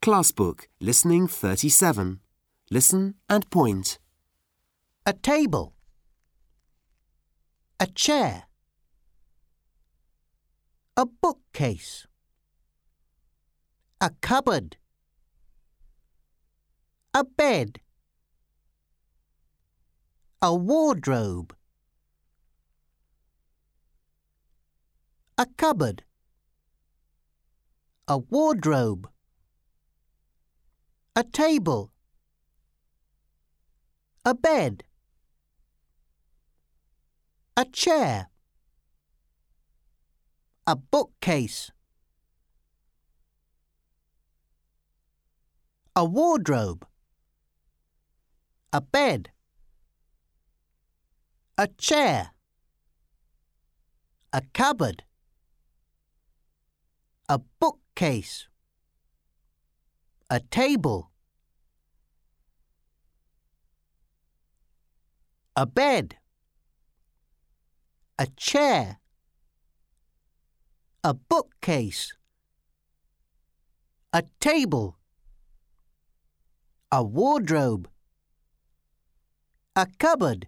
Class Book, Listening 37. Listen and point. A table. A chair. A bookcase. A cupboard. A bed. A wardrobe. A cupboard. A wardrobe. A table. A bed. A chair. A bookcase. A wardrobe. A bed. A chair. A cupboard. A bookcase. A table. A bed. A chair. A bookcase. A table. A wardrobe. A cupboard.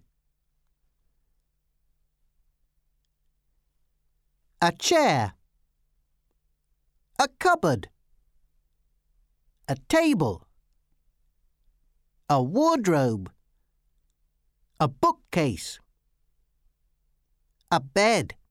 A chair. A cupboard. A table. A wardrobe. A bookcase. A bed.